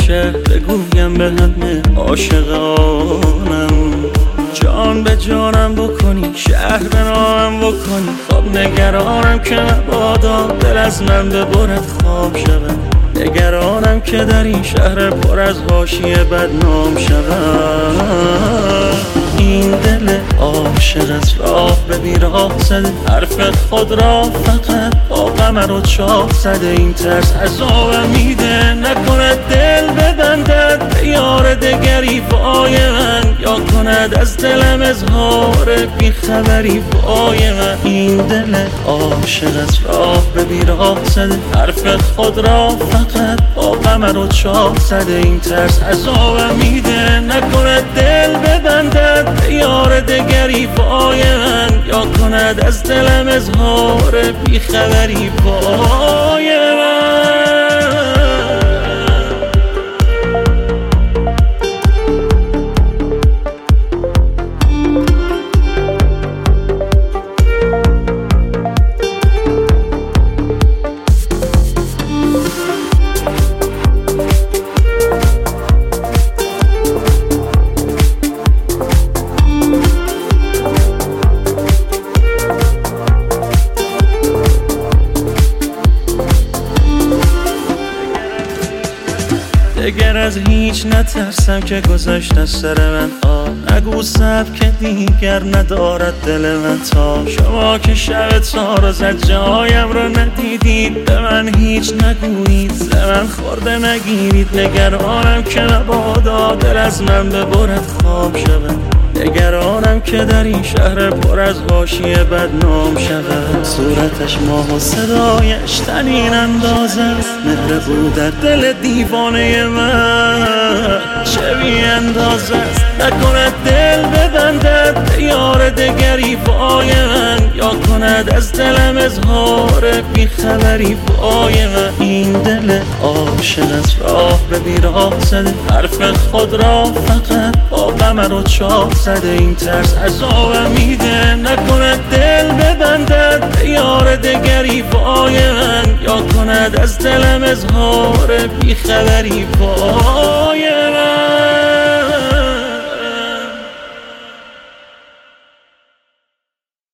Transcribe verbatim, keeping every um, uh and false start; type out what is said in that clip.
نشه بگویم به همه عاشقانم. جان به جانم بکنی، شهر به نامم بکنی، خب نگرانم که مبادا دل از من ببرد خواب شود. نگرانم که در این شهر پر از حاشیه بدنام شود. این دل عاشق از راه به بیراه زده، حرف خود را فقط با قمر و چاه زده. این ترس عذابم میده نکند دل ببندد به یار دگری وای من، یا کند از دلم اظهار بیخبری وای من. این دل عاشق از راه به بیراه زده، حرف خود را فقط با قمر و چاه زده. این ترس عذابم میده نکند دل ببندد به یار دگری وای من، یا کند از دلم اظهار بیخبری وای من. دگر از هیچ نترسم که گذشت از سر من. آه نگو سبک دیگر ندارد دل من. تا شما که شب تارو زد جایم رو ندیدید، به من هیچ نگویید، ز من خورده نگیرید. نگرانم که مبادا دل از من ببرد خواب شود. نگرانم که در این شهر پر از حاشیه بدنام شود. صورتش ماه و صدایش تنین انداز است، مهر بود در دل دیوانه من چه بی انداز است. نکند دل ببندد به یار دگری وای من، یا کند از دلم اظهار بیخبری وای من. این دل عاشق از راه به بیراه زده، حرف خود را فقط با قمر و چاه زده. این ترس عذابم میده نکند دل ببندد به یار دگری وای من، یا کند از دلم اظهار بیخبری وای من.